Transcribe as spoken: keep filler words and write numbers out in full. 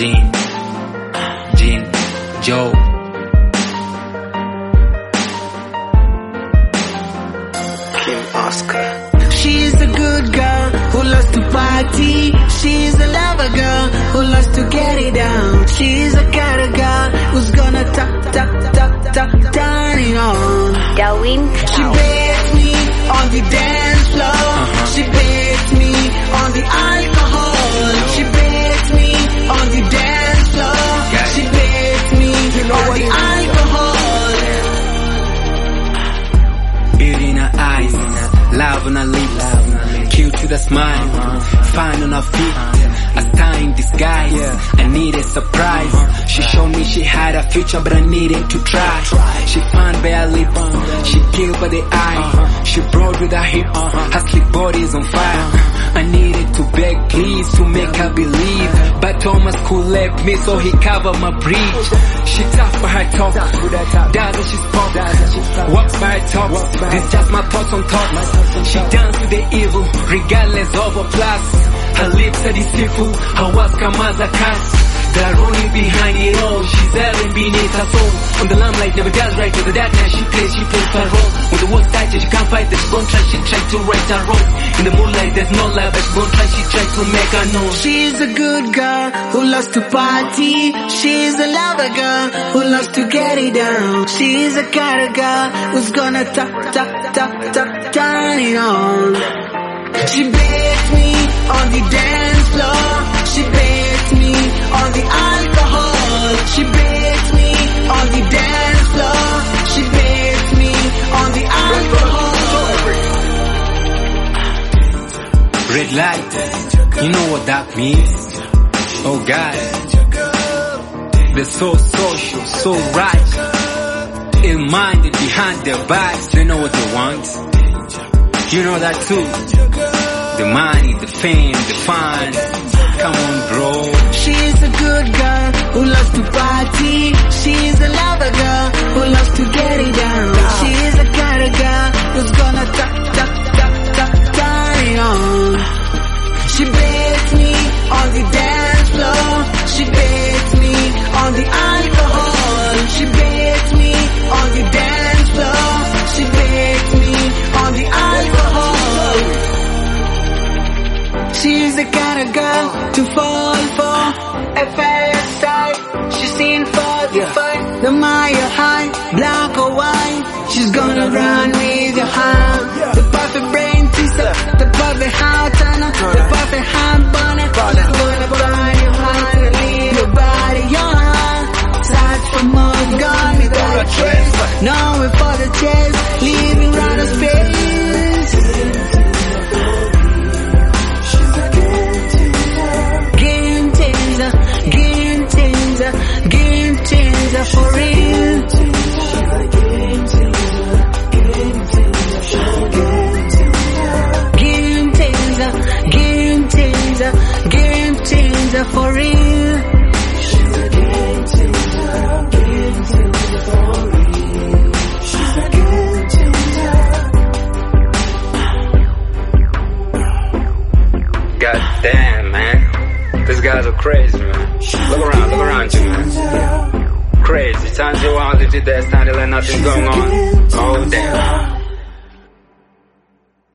Jean, Jean, Joe. Kim Oscar. She's a good girl who loves to party. She's a lover girl who loves to get it down. She's a kind of girl who's gonna tuck, tuck, tuck, tuck, turn it on. Darwin She Cloud. bakes me on the dance floor. Uh-huh. She bakes me on the alcohol. She bakes me on the dance floor. Got it. She bakes me You know on what the it is. alcohol. Beauty in her eyes, love on her lips, cute with a smile, fine on her feet, a star in disguise. I need a surprise. She showed me she had a future, but I needed to try. She found by her lip, she killed by the eye. She broad with her hips, her sleek body is on fire. I needed to beg please to make her believe, but Thomas could left me, so he covered my breach. She tough by her talk, dazzle she spoke, walks by her talk. This just my thoughts on top. She dance with the evil, regardless of applause. Her lips are deceitful, her words come as a curse. The irony behind it all, she's heaven beneath her soul. When the limelight never does right, with the darkness she plays, she plays her role. When the world's tight, she can't fight, she won't try, she tries to right her wrong. In the moonlight, there's no love, but she won't try, she tries to make her know. She's a good girl who loves to party. She's a lover girl who loves to get it down. She's a kind of girl who's gonna tuck, tuck, tuck, tuck, turn it on. She bakes me on the dance floor. She bakes me on the alcohol. She bakes me on the dance floor. She bakes me on the alcohol. Red light, you know what that means. Oh God, they're so social, so right, ill-minded behind their backs. They know what they want. You know that too. The money, the fame, the fun. Come on, bro. She's a good girl who loves to party. She's a lover girl who loves to get it down. She's a kind of girl who's gonna tuck, tuck, tuck, tuck, turn it on. She bakes me on the dance floor. She bakes me on the alcohol. She bakes me on the dance floor. She bakes me on the alcohol. She's the kind of girl to fall for. At first sight, she's seen for the fight. The mile high, black or white. She's gonna run with your heart. The perfect brain teaser, the perfect heart turner, the perfect hand burner. She's gonna burn your heart and leave your body, your heart. Search for more, gone without a trace. Nowhere for the chase, leaving round of space. For real. Game changer, game changer, game changer for real. She's a game changer, game changer for real. She's a game changer. God damn, man. These guys are crazy, man. Look around, look around you, man. Crazy. Times you want to do that, standing like nothing's going on. Oh, damn.